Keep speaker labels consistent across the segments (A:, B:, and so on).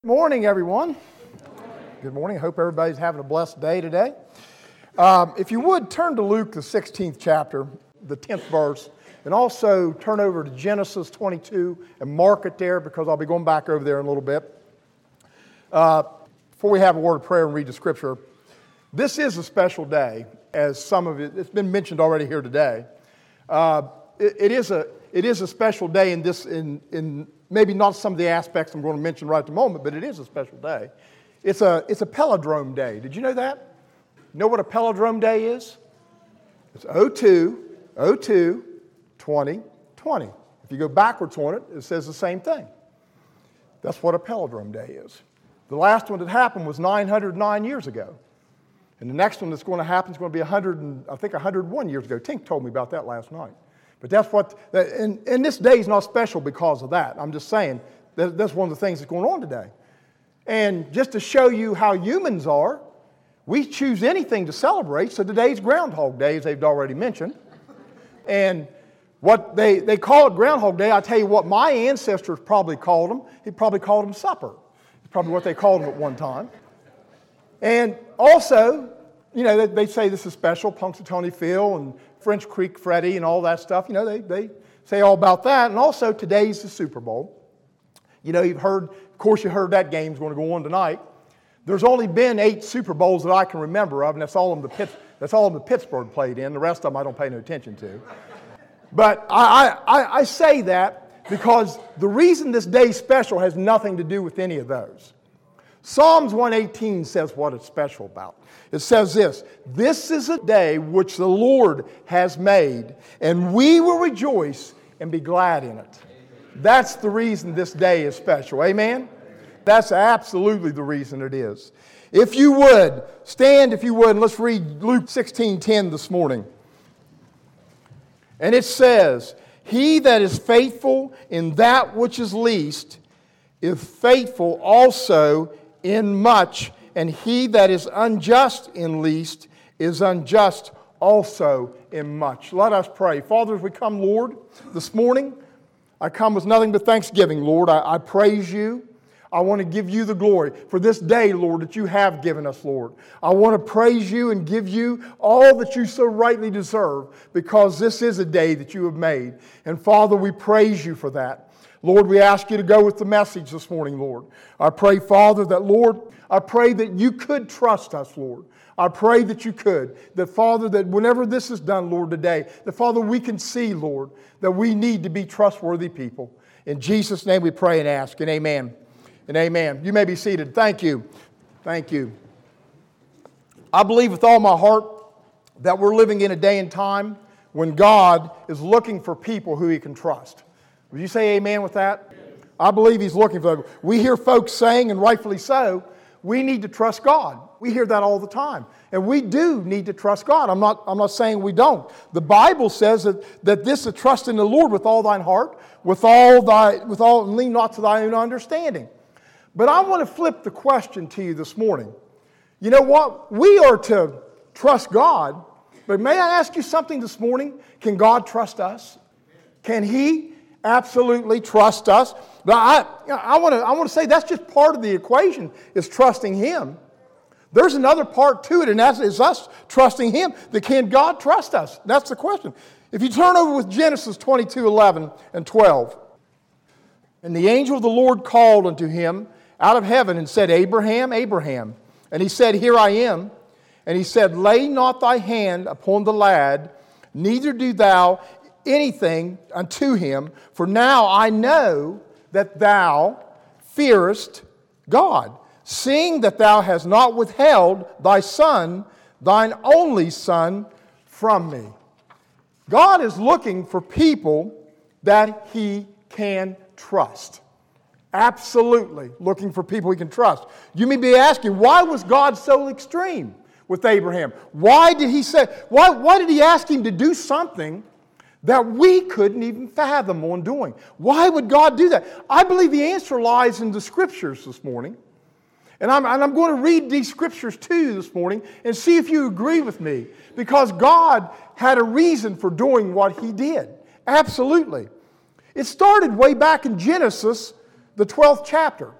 A: Morning, everyone. Good morning. I hope everybody's having a blessed day today. If you would, turn to Luke, the 16th chapter, the 10th verse, and also turn over to Genesis 22 and mark it there because I'll be going back over there in a little bit. Before we have a word of prayer and read the scripture, this is a special day, as some of it's been mentioned already here today. It is a special day in maybe not some of the aspects I'm going to mention right at the moment, but it is a special day. It's a palindrome day. Did you know that? You know what a palindrome day is? It's 02, 20, 20. If you go backwards on it, it says the same thing. That's what a palindrome day is. The last one that happened was 909 years ago. And the next one that's going to happen is going to be 101 years ago. Tink told me about that last night. But that's what, and this day is not special because of that. I'm just saying that's one of the things that's going on today. And just to show you how humans are, we choose anything to celebrate. So today's Groundhog Day, as they've already mentioned. And what they call it Groundhog Day, I tell you what my ancestors probably called them. He probably called them supper. It's probably what they called them at one time. And also, you know, they say this is special, Punxsutawney Phil and French Creek Freddie and all that stuff. You know, they say all about that. And also, today's the Super Bowl. You know, you heard that game's going to go on tonight. There's only been 8 Super Bowls that I can remember of, and that's all of them the Pittsburgh played in. The rest of them I don't pay no attention to. But I say that because the reason this day's special has nothing to do with any of those. Psalms 118 says what it's special about. It says this is a day which the Lord has made, and we will rejoice and be glad in it. That's the reason this day is special. Amen? That's absolutely the reason it is. If you would, stand if you would, and let's read Luke 16:10 this morning. And it says, "He that is faithful in that which is least is faithful also in much, and he that is unjust in least is unjust also in much." Let us pray. Father, as we come, Lord, this morning, I come with nothing but thanksgiving, Lord. I praise you. I want to give you the glory for this day, Lord, that you have given us, Lord. I want to praise you and give you all that you so rightly deserve because this is a day that you have made. And Father, we praise you for that. Lord, we ask you to go with the message this morning, Lord. I pray, Father, I pray that you could trust us, Lord. I pray that you could. That, Father, that whenever this is done, Lord, today, that, Father, we can see, Lord, that we need to be trustworthy people. In Jesus' name we pray and ask, and amen. And amen. You may be seated. Thank you. Thank you. I believe with all my heart that we're living in a day and time when God is looking for people who He can trust. Would you say amen with that? I believe He's looking for them. We hear folks saying, and rightfully so, we need to trust God. We hear that all the time. And we do need to trust God. I'm not saying we don't. The Bible says that this is trust in the Lord with all thine heart, and lean not to thy own understanding. But I want to flip the question to you this morning. You know what? We are to trust God, but may I ask you something this morning? Can God trust us? Can He absolutely trust us? But I want to say that's just part of the equation, is trusting Him. There's another part to it, and that is us trusting Him. That can God trust us? That's the question. If you turn over with Genesis 22:11 and 12. "And the angel of the Lord called unto him out of heaven and said, Abraham, Abraham. And he said, Here I am. And he said, Lay not thy hand upon the lad, neither do thou anything unto him, for now I know that thou fearest God, seeing that thou hast not withheld thy son, thine only son, from me." God is looking for people that He can trust. Absolutely looking for people He can trust. You may be asking, why was God so extreme with Abraham? Why did He ask him to do something that we couldn't even fathom on doing? Why would God do that? I believe the answer lies in the Scriptures this morning. And I'm going to read these Scriptures to you this morning and see if you agree with me. Because God had a reason for doing what He did. Absolutely. It started way back in Genesis, the 12th chapter.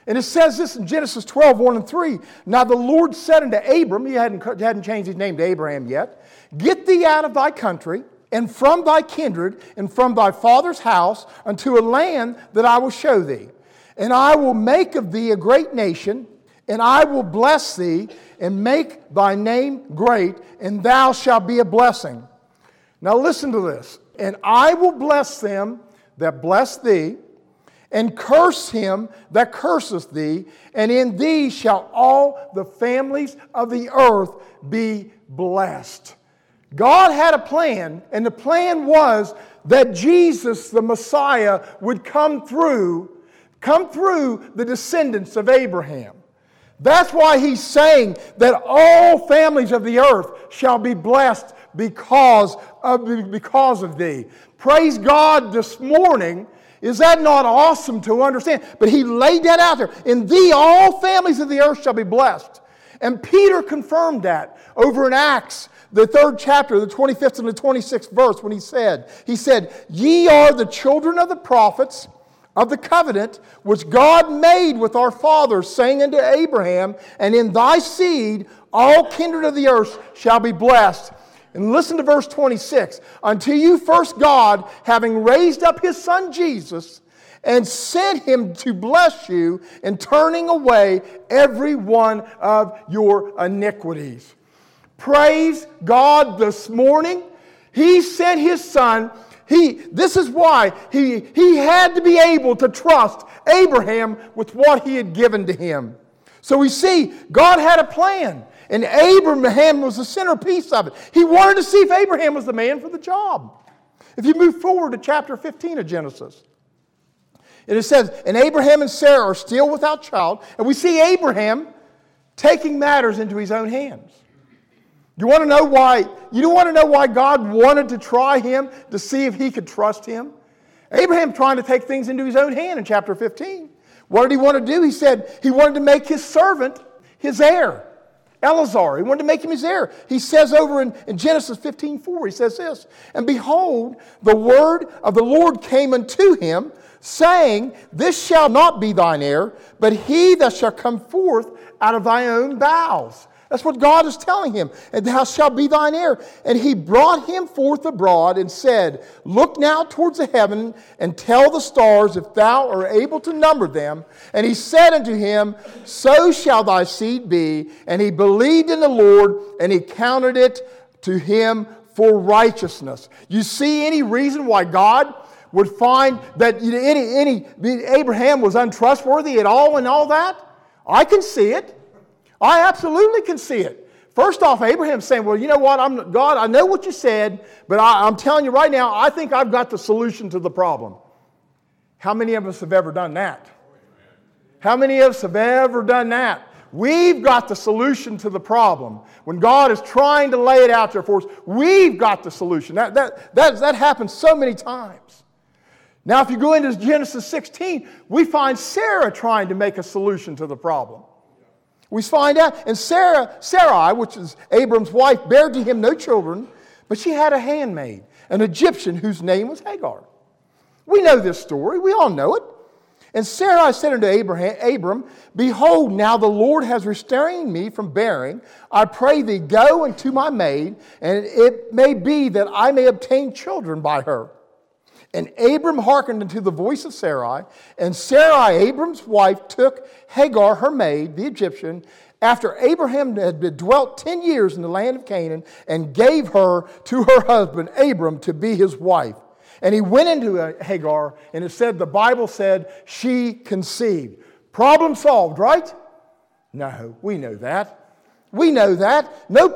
A: And it says this in Genesis 12, 1 and 3. Now the Lord said unto Abram, he hadn't changed his name to Abraham yet, get thee out of thy country, and from thy kindred, and from thy father's house, unto a land that I will show thee. And I will make of thee a great nation, and I will bless thee, and make thy name great, and thou shalt be a blessing. Now listen to this. And I will bless them that bless thee, and curse him that curseth thee, and in thee shall all the families of the earth be blessed. God had a plan, and the plan was that Jesus, the Messiah, would come through the descendants of Abraham. That's why he's saying that all families of the earth shall be blessed because of thee. Praise God this morning. Is that not awesome to understand? But he laid that out there. In thee all families of the earth shall be blessed. And Peter confirmed that over in Acts, the 3rd chapter, the 25th and the 26th verse, when he said, ye are the children of the prophets of the covenant which God made with our fathers, saying unto Abraham, and in thy seed all kindred of the earth shall be blessed. And listen to verse 26. Until you first God, having raised up his son Jesus, and sent him to bless you, and turning away every one of your iniquities. Praise God this morning. He sent his son. This is why he had to be able to trust Abraham with what he had given to him. So we see God had a plan. And Abraham was the centerpiece of it. He wanted to see if Abraham was the man for the job. If you move forward to chapter 15 of Genesis, and it says, and Abraham and Sarah are still without child. And we see Abraham taking matters into his own hands. You want to know why? You don't want to know why God wanted to try him to see if he could trust him? Abraham trying to take things into his own hand in chapter 15. What did he want to do? He said he wanted to make his servant his heir. Eleazar, he wanted to make him his heir. He says over in Genesis 15:4, he says this, and behold, the word of the Lord came unto him, saying, this shall not be thine heir, but he that shall come forth out of thy own bowels. That's what God is telling him. And thou shalt be thine heir. And he brought him forth abroad and said, look now towards the heaven and tell the stars if thou art able to number them. And he said unto him, so shall thy seed be. And he believed in the Lord, and he counted it to him for righteousness. You see any reason why God would find that Abraham was untrustworthy at all and all that? I can see it. I absolutely can see it. First off, Abraham's saying, well, you know what, God, I know what you said, but I'm telling you right now, I think I've got the solution to the problem. How many of us have ever done that? How many of us have ever done that? We've got the solution to the problem. When God is trying to lay it out there for us, we've got the solution. That happens so many times. Now, if you go into Genesis 16, we find Sarah trying to make a solution to the problem. We find out, and Sarai, which is Abram's wife, bare to him no children, but she had a handmaid, an Egyptian whose name was Hagar. We know this story. We all know it. And Sarai said unto Abram, behold, now the Lord has restrained me from bearing. I pray thee, go unto my maid, and it may be that I may obtain children by her. And Abram hearkened unto the voice of Sarai, and Sarai, Abram's wife, took Hagar, her maid, the Egyptian, after Abraham had dwelt 10 years in the land of Canaan, and gave her to her husband, Abram, to be his wife. And he went into Hagar, and the Bible said, she conceived. Problem solved, right? No, we know that. We know that. No,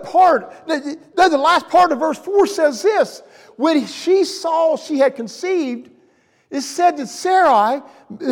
A: the last part of verse 4 says this. When she saw she had conceived, it said that Sarai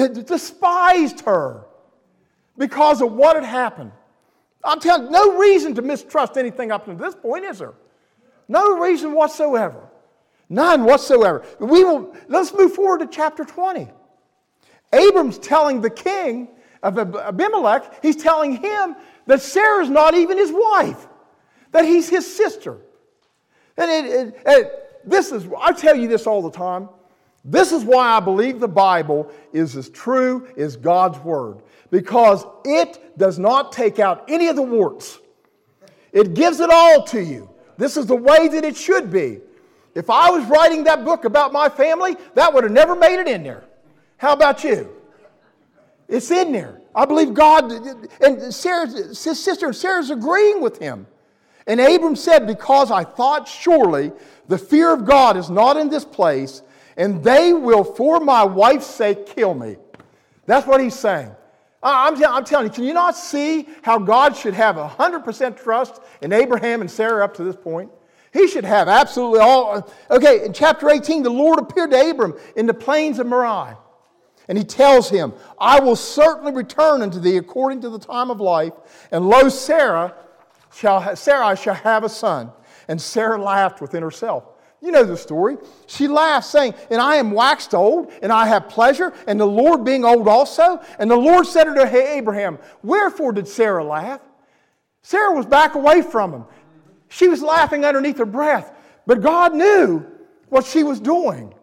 A: despised her because of what had happened. I'm telling you, no reason to mistrust anything up to this point, is there? No reason whatsoever. None whatsoever. Let's move forward to chapter 20. Abram's telling the king of Abimelech, he's telling him that Sarah's not even his wife, that he's his sister. I tell you this all the time. This is why I believe the Bible is as true as God's Word. Because it does not take out any of the warts. It gives it all to you. This is the way that it should be. If I was writing that book about my family, that would have never made it in there. How about you? It's in there. I believe God, and his sister Sarah's agreeing with him. And Abram said, because I thought surely the fear of God is not in this place, and they will for my wife's sake kill me. That's what he's saying. I'm telling you, can you not see how God should have 100% trust in Abraham and Sarah up to this point? He should have absolutely all. Okay, in chapter 18, the Lord appeared to Abram in the plains of Moriah. And he tells him, I will certainly return unto thee according to the time of life. And lo, Sarah shall have a son. And Sarah laughed within herself. You know the story. She laughed, saying, and I am waxed old, and I have pleasure, and the Lord being old also. And the Lord said unto Abraham, wherefore did Sarah laugh? Sarah was back away from him. She was laughing underneath her breath. But God knew what she was doing.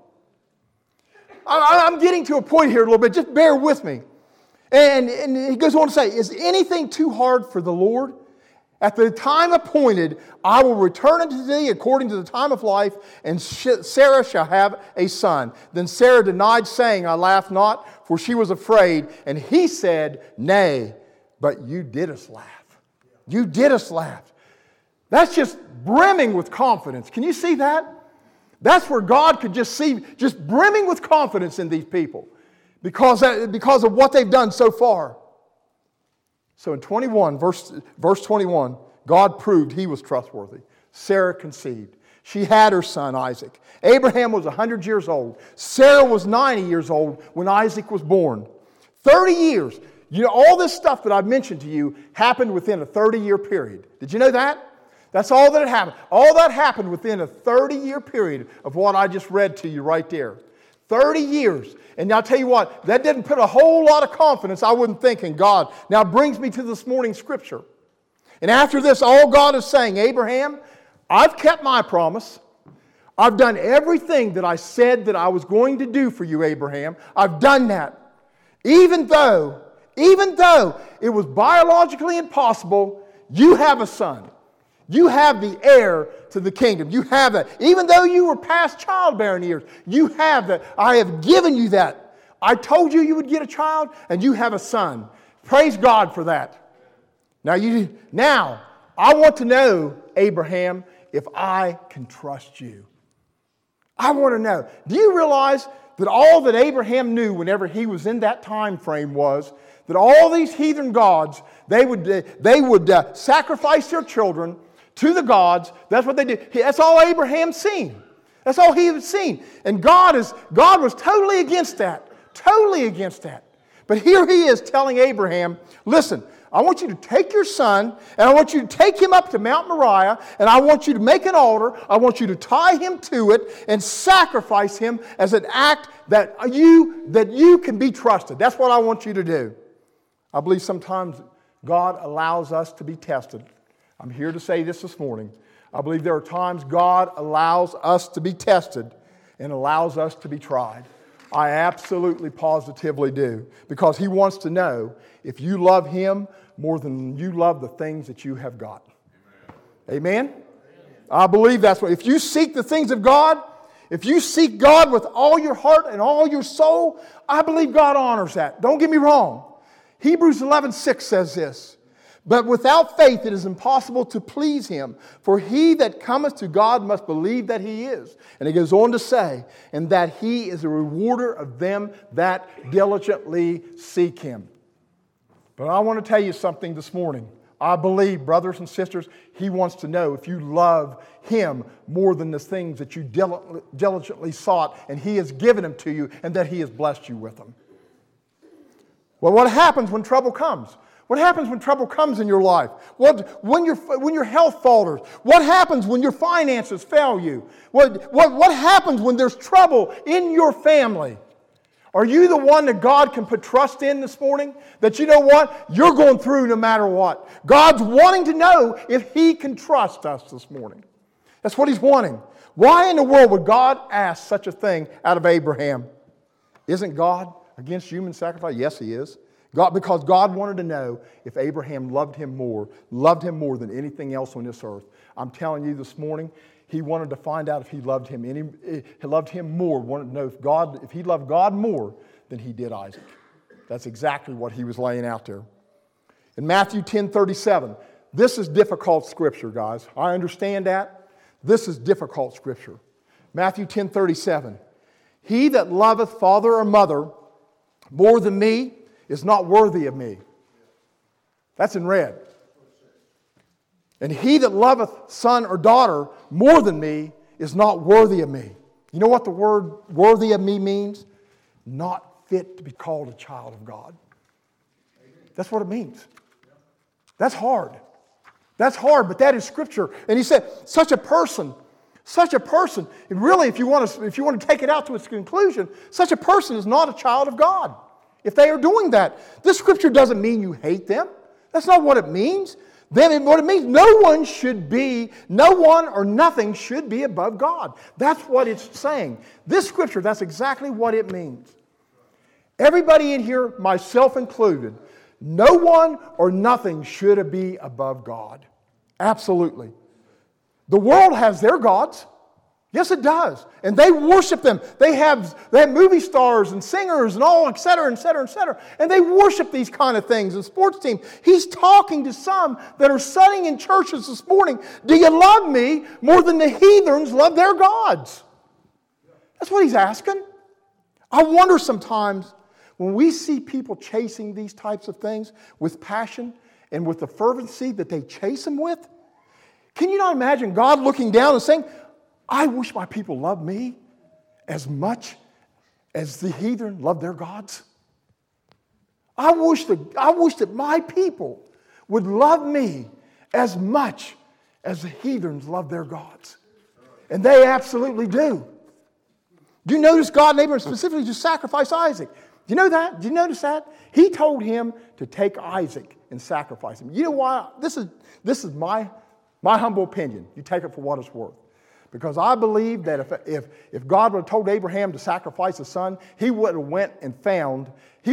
A: I'm getting to a point here a little bit. Just bear with me. And he goes on to say, is anything too hard for the Lord? At the time appointed, I will return unto thee according to the time of life, and Sarah shall have a son. Then Sarah denied, saying, I laugh not, for she was afraid. And he said, nay, but you did us laugh. You did us laugh. That's just brimming with confidence. Can you see that? That's where God could just see, just brimming with confidence in these people because of what they've done so far. So in 21, verse 21, God proved he was trustworthy. Sarah conceived. She had her son Isaac. Abraham was 100 years old. Sarah was 90 years old when Isaac was born. 30 years. You know, all this stuff that I've mentioned to you happened within a 30-year period. Did you know that? That's all that had happened. All that happened within a 30-year period of what I just read to you right there. 30 years. And I'll tell you what, that didn't put a whole lot of confidence, I wouldn't think, in God. Now it brings me to this morning's scripture. And after this, all God is saying, Abraham, I've kept my promise. I've done everything that I said that I was going to do for you, Abraham. I've done that. Even though it was biologically impossible, you have a son. You have the heir to the kingdom. You have that. Even though you were past childbearing years, you have that. I have given you that. I told you you would get a child, and you have a son. Praise God for that. Now, I want to know, Abraham, if I can trust you. I want to know. Do you realize that all that Abraham knew whenever he was in that time frame was that all these heathen gods, they would sacrifice their children to the gods. That's what they did. That's all Abraham seen. That's all he had seen. And God was totally against that. Totally against that. But here he is telling Abraham, listen, I want you to take your son, and I want you to take him up to Mount Moriah, and I want you to make an altar. I want you to tie him to it and sacrifice him as an act that you can be trusted. That's what I want you to do. I believe sometimes God allows us to be tested. I'm here to say this morning. I believe there are times God allows us to be tested and allows us to be tried. I absolutely, positively do. Because He wants to know if you love Him more than you love the things that you have got. Amen? Amen? I believe that's what. If you seek the things of God, if you seek God with all your heart and all your soul, I believe God honors that. Don't get me wrong. Hebrews 11:6 says this. But without faith it is impossible to please Him. For he that cometh to God must believe that He is. And it goes on to say, and that He is a rewarder of them that diligently seek Him. But I want to tell you something this morning. I believe, brothers and sisters, He wants to know if you love Him more than the things that you diligently sought, and He has given them to you, and that He has blessed you with them. Well, what happens when trouble comes? What happens when trouble comes in your life? When your health falters? What happens when your finances fail you? What happens when there's trouble in your family? Are you the one that God can put trust in this morning? That you know what? You're going through no matter what. God's wanting to know if He can trust us this morning. That's what He's wanting. Why in the world would God ask such a thing out of Abraham? Isn't God against human sacrifice? Yes, He is. Because God wanted to know if Abraham loved him more than anything else on this earth. I'm telling you this morning, he wanted to find out if he loved him more, wanted to know if he loved God more than he did Isaac. That's exactly what he was laying out there. In Matthew 10:37, this is difficult scripture, guys. I understand that. This is difficult scripture. Matthew 10:37. He that loveth father or mother more than me is not worthy of me. That's in red. And he that loveth son or daughter more than me is not worthy of me. You know what the word worthy of me means? Not fit to be called a child of God. That's what it means. That's hard. That's hard, but that is Scripture. And he said, such a person, and really if you want to take it out to its conclusion, such a person is not a child of God. If they are doing that, this Scripture doesn't mean you hate them. That's not what it means. Then what it means, no one or nothing should be above God. That's what it's saying. This Scripture, that's exactly what it means. Everybody in here, myself included, no one or nothing should be above God. Absolutely. The world has their gods. Yes, it does. And they worship them. They have movie stars and singers and all, et cetera, et cetera, et cetera. And they worship these kind of things and sports teams. He's talking to some that are sitting in churches this morning. Do you love me more than the heathens love their gods? That's what he's asking. I wonder sometimes when we see people chasing these types of things with passion and with the fervency that they chase them with, can you not imagine God looking down and saying, I wish my people loved me as much as the heathen love their gods. I wish that my people would love me as much as the heathens love their gods. And they absolutely do. Do you notice God and Abraham specifically to sacrifice Isaac? Do you know that? Do you notice that? He told him to take Isaac and sacrifice him. You know why? This is my humble opinion. You take it for what it's worth. Because I believe that if God would have told Abraham to sacrifice his son, he would have went and found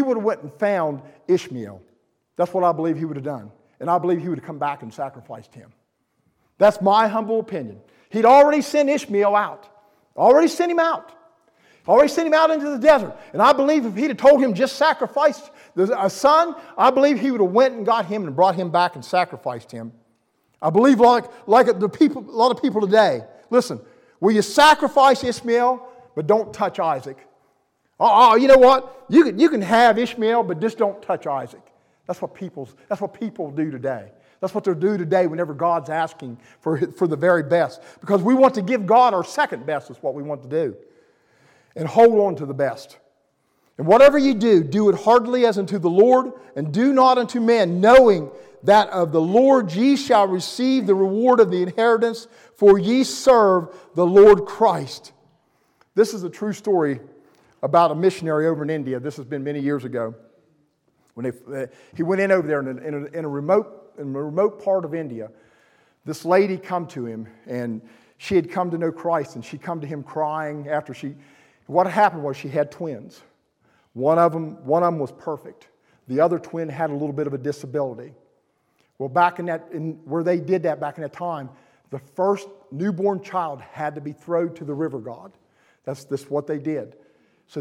A: Ishmael. That's what I believe he would have done. And I believe he would have come back and sacrificed him. That's my humble opinion. He'd already sent Ishmael out. Already sent him out. Already sent him out into the desert. And I believe if he'd have told him just sacrifice a son, I believe he would have went and got him and brought him back and sacrificed him. I believe like a lot of people today. Listen, will you sacrifice Ishmael, but don't touch Isaac? Oh, you know what? You can have Ishmael, but just don't touch Isaac. That's what people do today. That's what they do today whenever God's asking for the very best. Because we want to give God our second best is what we want to do. And hold on to the best. And whatever you do, do it heartily as unto the Lord, and do not unto men, knowing that of the Lord ye shall receive the reward of the inheritance, for ye serve the Lord Christ. This is a true story about a missionary over in India. This has been many years ago. When he went in over there in a remote part of India, this lady come to him, and she had come to know Christ, and she come to him crying after what happened was she had twins. One of them was perfect. The other twin had a little bit of a disability. Well, where they did that back in that time, the first newborn child had to be thrown to the river god. That's what they did. So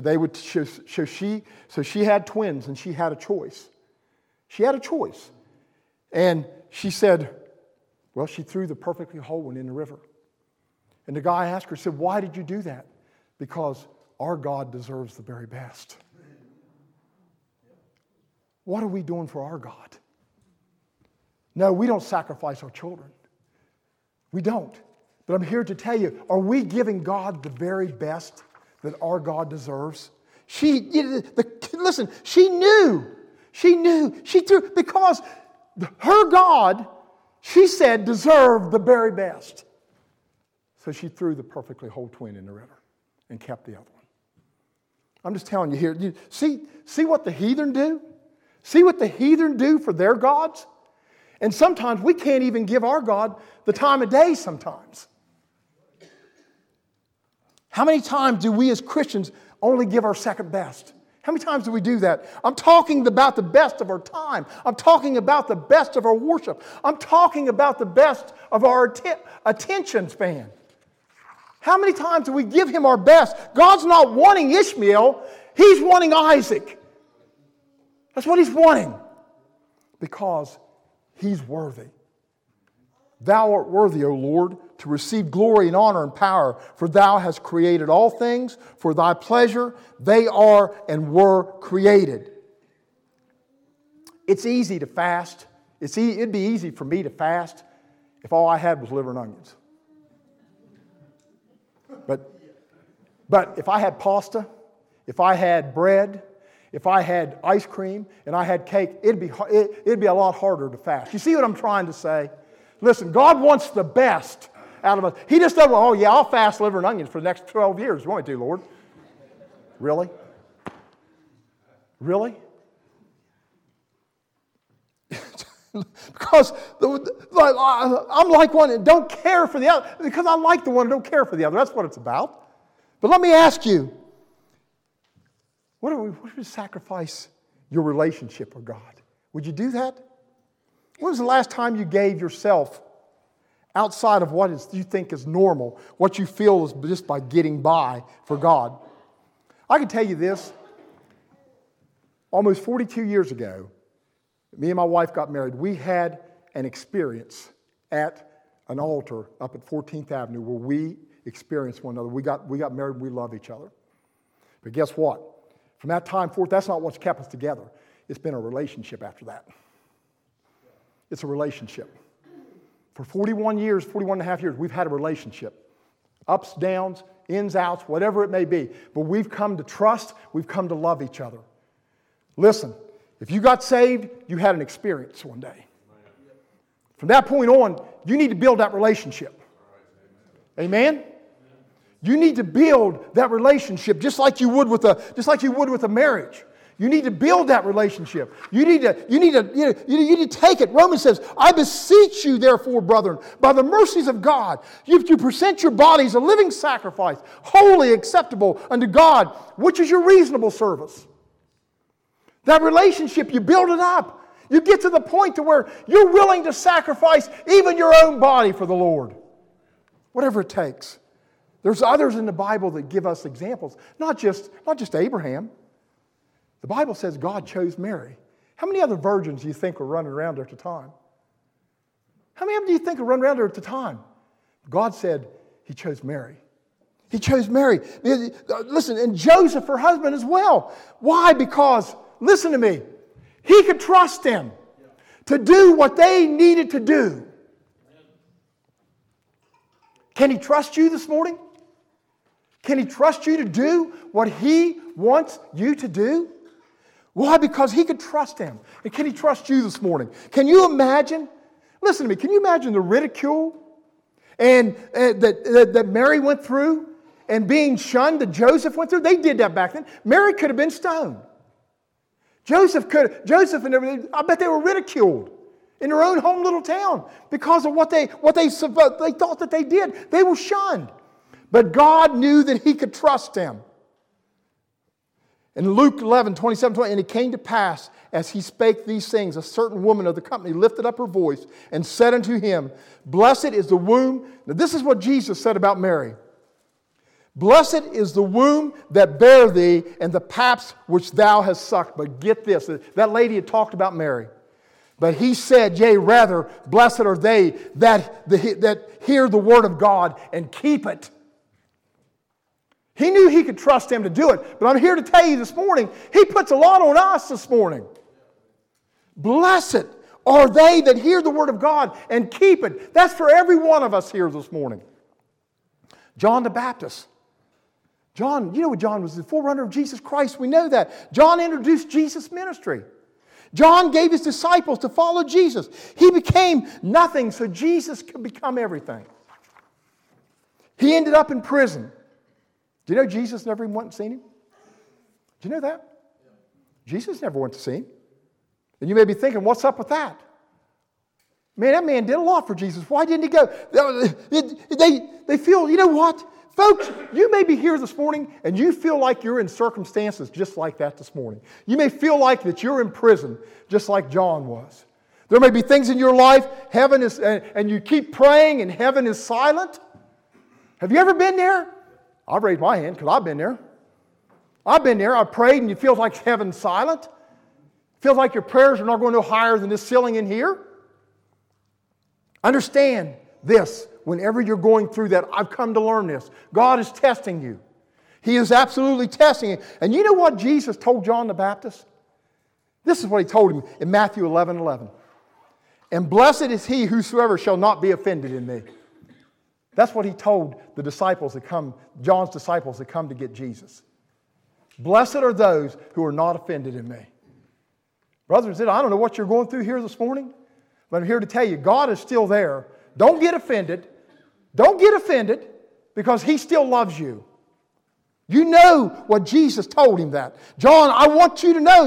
A: she had twins, and she had a choice. She had a choice. And she said, well, she threw the perfectly whole one in the river. And the guy asked her, said, why did you do that? Because our God deserves the very best. What are we doing for our God? No, we don't sacrifice our children. We don't. But I'm here to tell you, are we giving God the very best that our God deserves? Listen, she knew. She threw, because her God, she said, deserved the very best. So she threw the perfectly whole twin in the river and kept the other one. I'm just telling you here, see what the heathen do? See what the heathen do for their gods? And sometimes we can't even give our God the time of day sometimes. How many times do we as Christians only give our second best? How many times do we do that? I'm talking about the best of our time. I'm talking about the best of our worship. I'm talking about the best of our attention span. How many times do we give Him our best? God's not wanting Ishmael. He's wanting Isaac. That's what He's wanting. Because He's worthy. Thou art worthy, O Lord, to receive glory and honor and power, for Thou hast created all things. For Thy pleasure they are and were created. It's easy to fast. It'd be easy for me to fast if all I had was liver and onions. But if I had pasta, if I had bread, if I had ice cream, and I had cake, it'd be a lot harder to fast. You see what I'm trying to say? Listen, God wants the best out of us. He just doesn't, oh yeah, I'll fast liver and onions for the next 12 years. You want me to, Lord? Really? Really? Because I'm like one that don't care for the other. Because I like the one that don't care for the other. That's what it's about. But let me ask you, what if we sacrifice your relationship with God? Would you do that? When was the last time you gave yourself outside of what you think is normal, what you feel is just by getting by for God? I can tell you this. Almost 42 years ago, me and my wife got married. We had an experience at an altar up at 14th Avenue where we experienced one another. We got married. We love each other. But guess what? From that time forth, that's not what's kept us together. It's been a relationship after that. It's a relationship. For 41 and a half years, we've had a relationship. Ups, downs, ins, outs, whatever it may be. But we've come to trust. We've come to love each other. Listen, if you got saved, you had an experience one day. From that point on, you need to build that relationship. Amen? You need to build that relationship just like you would with a marriage. You need to build that relationship. You need to take it. Romans says, I beseech you, therefore, brethren, by the mercies of God, you to present your bodies a living sacrifice, holy, acceptable unto God, which is your reasonable service. That relationship, you build it up. You get to the point to where you're willing to sacrifice even your own body for the Lord. Whatever it takes. There's others in the Bible that give us examples. Not just Abraham. The Bible says God chose Mary. How many other virgins do you think were running around there at the time? How many of them do you think were running around there at the time? God said He chose Mary. He chose Mary. Listen, and Joseph, her husband, as well. Why? Because, listen to me, he could trust them to do what they needed to do. Can he trust you this morning? Can he trust you to do what he wants you to do? Why? Because he could trust him. And can he trust you this morning? Can you imagine? Listen to me. Can you imagine the ridicule that Mary went through and being shunned that Joseph went through? They did that back then. Mary could have been stoned. Joseph and everything, I bet they were ridiculed in their own home little town because of what they thought that they did. They were shunned. But God knew that he could trust them. In Luke 11, 27, 20, and it came to pass, as he spake these things, a certain woman of the company lifted up her voice and said unto him, Blessed is the womb. Now this is what Jesus said about Mary. Blessed is the womb that bare thee, and the paps which thou hast sucked. But get this, that lady had talked about Mary. But he said, yea, rather, blessed are they that hear the word of God and keep it. He knew he could trust him to do it. But I'm here to tell you this morning, he puts a lot on us this morning. Blessed are they that hear the word of God and keep it. That's for every one of us here this morning. John the Baptist. John, you know what John was? The forerunner of Jesus Christ. We know that. John introduced Jesus' ministry. John gave his disciples to follow Jesus. He became nothing so Jesus could become everything. He ended up in prison. Do you know Jesus never even went and seen him? Do you know that? Jesus never went to see him. And you may be thinking, what's up with that? Man, that man did a lot for Jesus. Why didn't he go? They feel, you know what?
B: Folks, you may be here this morning and you feel like you're in circumstances just like that this morning. You may feel like that you're in prison just like John was. There may be things in your life, heaven is, and you keep praying and heaven is silent. Have you ever been there? I've raised my hand because I've been there. I've been there. I've prayed and you feel like heaven's silent. Feels like your prayers are not going no higher than this ceiling in here. Understand this. Whenever you're going through that, I've come to learn this. God is testing you. He is absolutely testing you. And you know what Jesus told John the Baptist? This is what he told him in Matthew 11:11. And blessed is he whosoever shall not be offended in me. That's what he told the disciples that come, John's disciples that come to get Jesus. Blessed are those who are not offended in me. Brothers and sisters, I don't know what you're going through here this morning, but I'm here to tell you, God is still there. Don't get offended. Don't get offended because He still loves you. You know what Jesus told him that. John, I want you to know,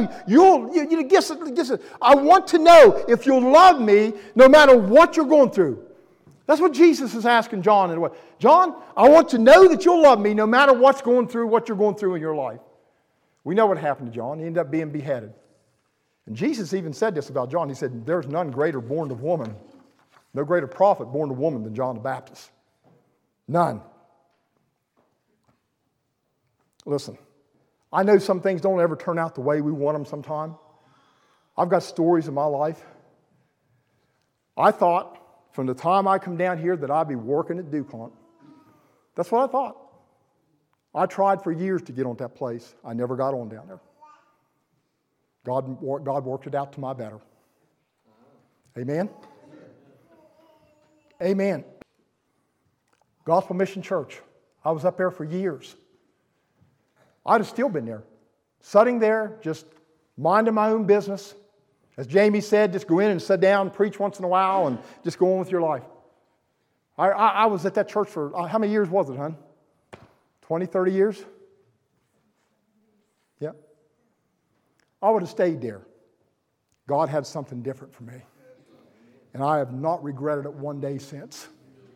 B: I want to know if you'll love me no matter what you're going through. That's what Jesus is asking John in a way. John, I want to know that you'll love me no matter what you're going through in your life. We know what happened to John. He ended up being beheaded. And Jesus even said this about John. He said, there's none greater born of woman, no greater prophet born of woman than John the Baptist. None. Listen, I know some things don't ever turn out the way we want them sometime. I've got stories in my life. I thought from the time I come down here that I'd be working at DuPont. That's what I thought. I tried for years to get on that place. I never got on down there. God worked it out to my better. Amen? Amen. Gospel Mission Church. I was up there for years. I'd have still been there. Sitting there, just minding my own business. As Jamie said, just go in and sit down and preach once in a while and just go on with your life. I was at that church for, how many years was it, hon? 20, 30 years? Yeah. I would have stayed there. God had something different for me. And I have not regretted it one day since.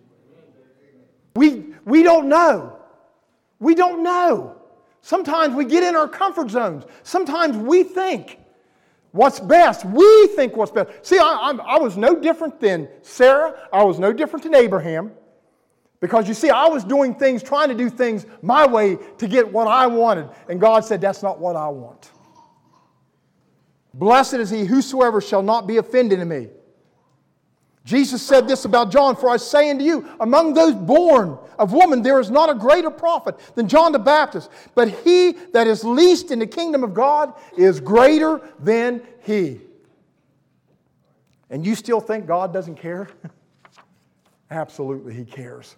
B: We don't know. We don't know. Sometimes we get in our comfort zones. Sometimes we think what's best. We think what's best. See, I was no different than Sarah. I was no different than Abraham. Because you see, I was doing things, trying to do things my way to get what I wanted. And God said, that's not what I want. Blessed is he whosoever shall not be offended in me. Jesus said this about John, for I say unto you, among those born of woman, there is not a greater prophet than John the Baptist. But he that is least in the kingdom of God is greater than he. And you still think God doesn't care? Absolutely, He cares.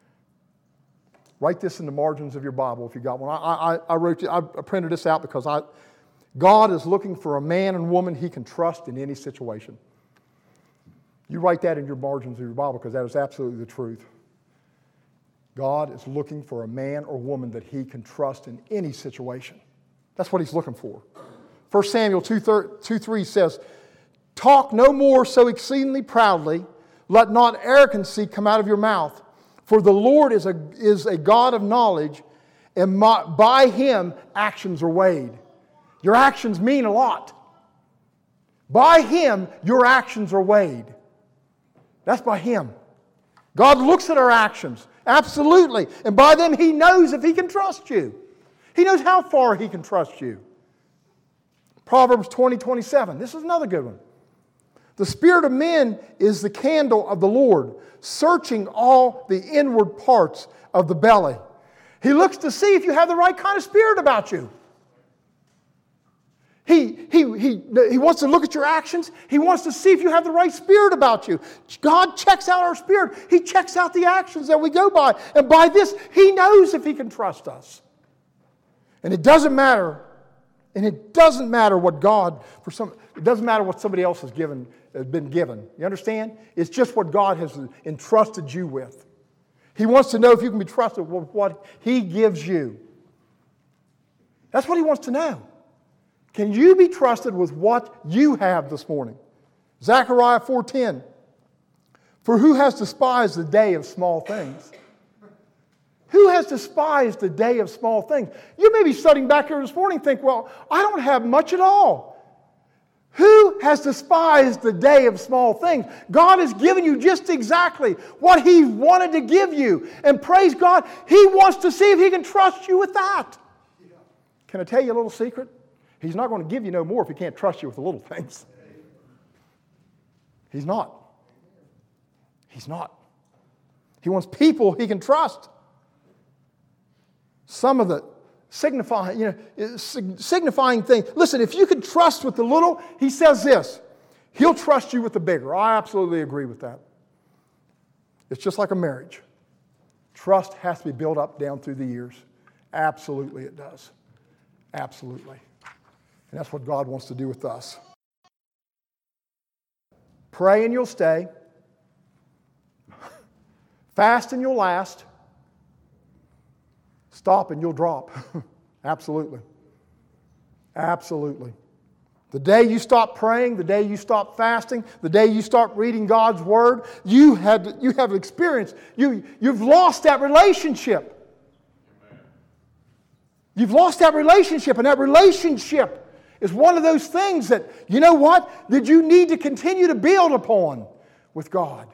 B: Write this in the margins of your Bible if you got one. I printed this out because God is looking for a man and woman He can trust in any situation. You write that in your margins of your Bible because that is absolutely the truth. God is looking for a man or woman that He can trust in any situation. That's what He's looking for. 1 Samuel 2:3 says, talk no more so exceedingly proudly, let not arrogancy come out of your mouth. For the Lord is a God of knowledge, and by Him actions are weighed. Your actions mean a lot. By Him, your actions are weighed. That's by Him. God looks at our actions, absolutely. And by them, He knows if He can trust you. He knows how far He can trust you. Proverbs 20:27. This is another good one. The spirit of men is the candle of the Lord, searching all the inward parts of the belly. He looks to see if you have the right kind of spirit about you. He wants to look at your actions. He wants to see if you have the right spirit about you. God checks out our spirit. He checks out the actions that we go by. And by this, He knows if He can trust us. And it doesn't matter. And it doesn't matter what it doesn't matter what somebody else has been given. You understand? It's just what God has entrusted you with. He wants to know if you can be trusted with what He gives you. That's what He wants to know. Can you be trusted with what you have this morning? Zechariah 4:10. For who has despised the day of small things? Who has despised the day of small things? You may be studying back here this morning and think, well, I don't have much at all. Who has despised the day of small things? God has given you just exactly what He wanted to give you. And praise God, He wants to see if He can trust you with that. Can I tell you a little secret? He's not going to give you no more if He can't trust you with the little things. He's not. He's not. He wants people He can trust. Some of the signifying thing. Listen, if you can trust with the little, He says this, He'll trust you with the bigger. I absolutely agree with that. It's just like a marriage. Trust has to be built up down through the years. Absolutely it does. Absolutely. And that's what God wants to do with us. Pray and you'll stay. Fast and you'll last. Stop and you'll drop. Absolutely. Absolutely. The day you stop praying, the day you stop fasting, the day you start reading God's Word, you have experienced, you've lost that relationship. You've lost that relationship, and that relationship is one of those things that, you know what, that you need to continue to build upon with God.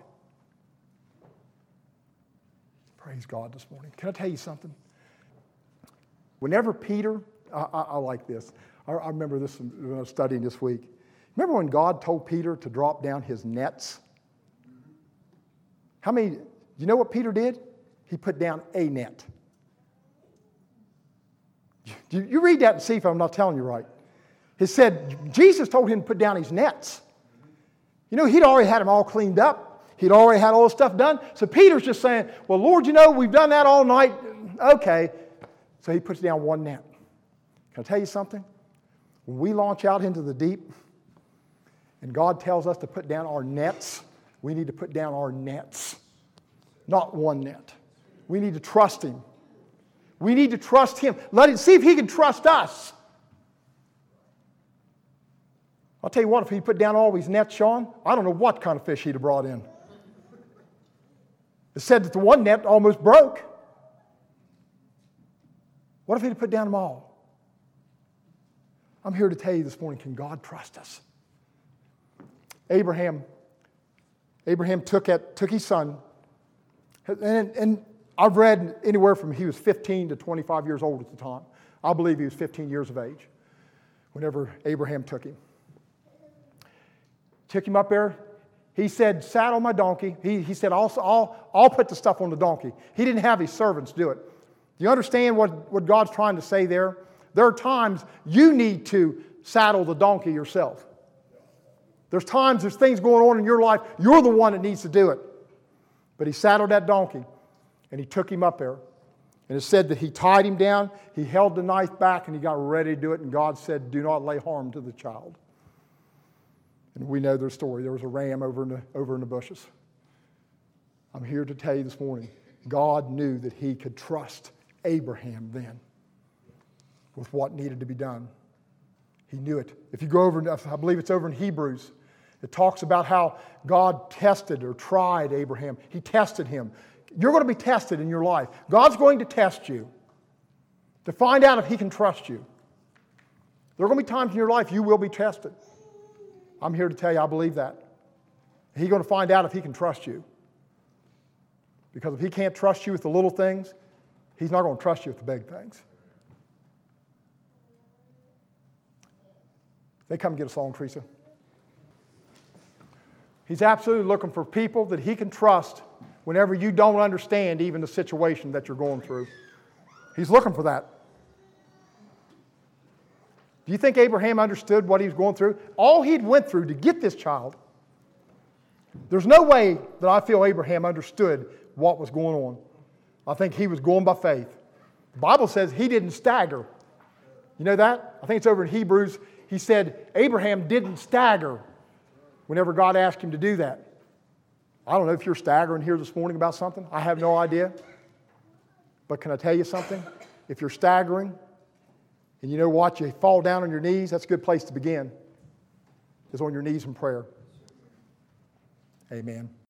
B: Praise God this morning. Can I tell you something? Whenever Peter, I like this. I remember this when I was studying this week. Remember when God told Peter to drop down his nets? You know what Peter did? He put down a net. You read that and see if I'm not telling you right. It said Jesus told him to put down his nets. You know, He'd already had them all cleaned up. He'd already had all the stuff done. So Peter's just saying, well, Lord, you know, we've done that all night. Okay. So he puts down one net. Can I tell you something? When we launch out into the deep and God tells us to put down our nets, we need to put down our nets, not one net. We need to trust Him. We need to trust Him. See if He can trust us. I'll tell you what, if He put down all these nets, Sean, I don't know what kind of fish He'd have brought in. It said that the one net almost broke. What if He'd put down them all? I'm here to tell you this morning, can God trust us? Abraham took his son, and I've read anywhere from he was 15 to 25 years old at the time. I believe he was 15 years of age whenever Abraham took him. Took him up there. He said, saddle my donkey. He said, I'll put the stuff on the donkey. He didn't have his servants do it. Do you understand what God's trying to say there? There are times you need to saddle the donkey yourself. There's things going on in your life. You're the one that needs to do it. But he saddled that donkey, and he took him up there. And it said that he tied him down, he held the knife back, and he got ready to do it. And God said, do not lay harm to the child. And we know their story. There was a ram over in the bushes. I'm here to tell you this morning, God knew that He could trust Abraham then with what needed to be done. He knew it. If you go over, I believe it's over in Hebrews, it talks about how God tested or tried Abraham. He tested him. You're going to be tested in your life. God's going to test you to find out if He can trust you. There are going to be times in your life you will be tested. I'm here to tell you, I believe that. He's going to find out if He can trust you. Because if He can't trust you with the little things, He's not going to trust you with the big things. They come get a song, Teresa. He's absolutely looking for people that He can trust whenever you don't understand even the situation that you're going through. He's looking for that. Do you think Abraham understood what he was going through? All he'd went through to get this child. There's no way that I feel Abraham understood what was going on. I think he was going by faith. The Bible says he didn't stagger. You know that? I think it's over in Hebrews. He said Abraham didn't stagger whenever God asked him to do that. I don't know if you're staggering here this morning about something. I have no idea. But can I tell you something? If you're staggering, and you know what, you fall down on your knees, that's a good place to begin, is on your knees in prayer. Amen.